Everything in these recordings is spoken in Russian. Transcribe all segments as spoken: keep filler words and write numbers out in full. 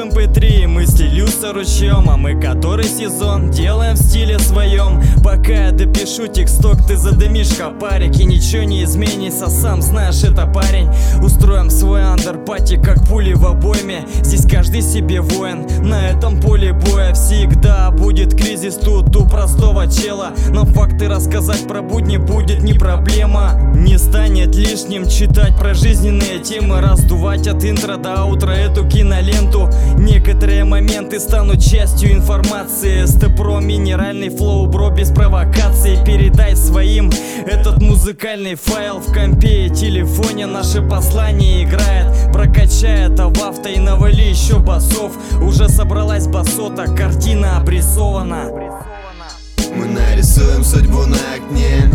эм пэ три, мысли льются ручьем, а мы который сезон делаем в стиле своем. Пока я допишу тексток, ты задымишь копарик, и ничего не изменится, сам знаешь, это парень. Устроим свой андерпати, как пули в обойме. Здесь каждый себе воин, на этом поле боя всегда будет кризис тут у простого чела. Но факты рассказать про будни будет не проблема. Не станет лишним читать про жизненные темы, раздувать от интро до аутро эту киноленту. Некоторые моменты станут частью информации. Степро, минеральный флоу, бро, без провокации. Передай своим этот музыкальный файл в компе и телефоне. Наше послание играет, прокачай это в авто и навали еще басов. Уже собралась басота, картина обрисована. Мы нарисуем судьбу на окне,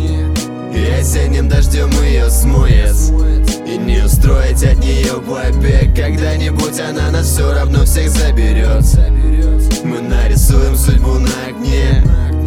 и осенним дождем ее смоет. И не устроить от нее побег, когда-нибудь она нас все равно всех заберет. Мы нарисуем судьбу на окне,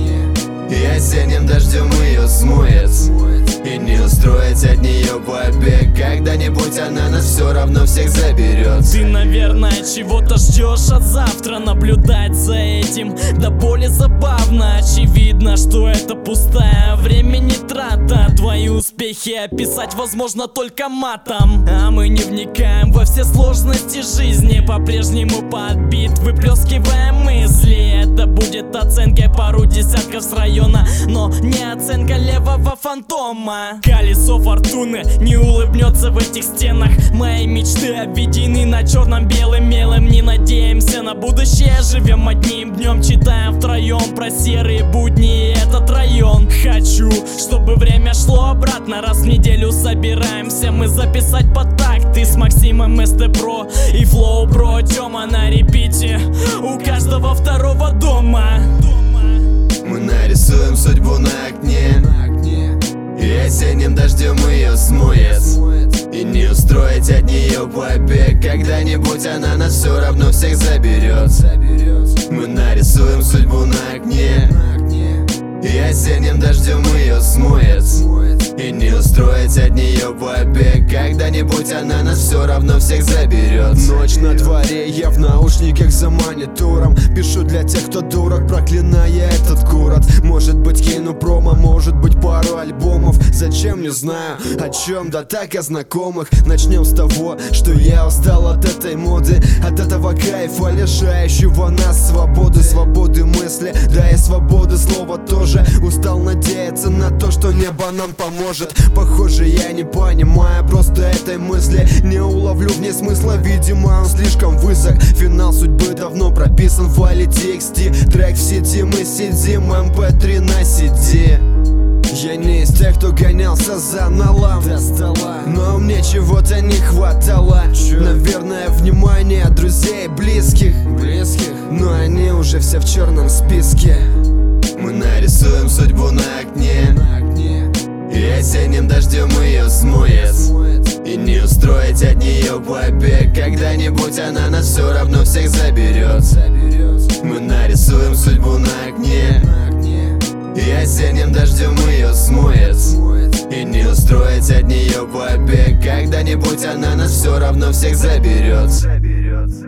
и осенним дождем ее смоет. И не устроить от нее побег, когда-нибудь она нас все равно всех заберет. Ты, наверное, чего-то ждешь от завтра. Наблюдать за этим до боли забавно. Очевидно, что это пустая времени трата. Твои успехи описать возможно только матом. А мы не вникаем во все сложности жизни. По-прежнему подбит, выплескиваем мысли. Это будет оценкой пару десятков с района, но не оценка левого фантома. Колесо фортуны не улыбнется в этих стенах. Мои мечты обведены на черном белым мелом. Не надеемся на будущее, живем одним днем. Читаем втроем про серые будни и этот район. Хочу, чтобы время шло обратно. Раз в неделю собираемся мы записать под такты с Максимом, Степро и Флоу Бро. Тема на репите у каждого второго дома. Мы нарисуем судьбу на окне, и осенним дождем ее смоет. И не устроить от нее побег, когда-нибудь она нас все равно всех заберет. Мы нарисуем судьбу на окне, и осенним дождем ее смоет. И не устроить от нее побег, когда-нибудь она нас все равно всех заберет. Ночь на дворе, я в наушниках за монитором. Пишу для тех, кто дурак, проклиная этот город. Может быть кину промо, может быть пару альбомов. Зачем, не знаю, о чем, да так о знакомых. Начнем с того, что я устал от этой моды, от этого кайфа, лишающего нас свободы. Свободы мысли, да и свободы слова тоже. Устал надеяться на то, что небо нам поможет. Похоже, я не понимаю просто этой мысли. Не уловлю в ней смысла, видимо, он слишком высок. Финал судьбы давно прописан в файле ти экс ти. Трек в сети, мы сидим, эм пэ три на си ди. Я не из тех, кто гонялся за налом до стола, но мне чего-то не хватало. Чё? Наверное, внимание друзей, близких, близких, но они уже все в черном списке. Мы нарисуем судьбу на окне, и осенним дождем ее смоет. И не устроить от нее побег, когда-нибудь она нас все равно всех заберет. Мы нарисуем судьбу на окне, и осенним дождем ее смоет. И не устроить от нее побег, когда-нибудь она нас все равно всех заберет.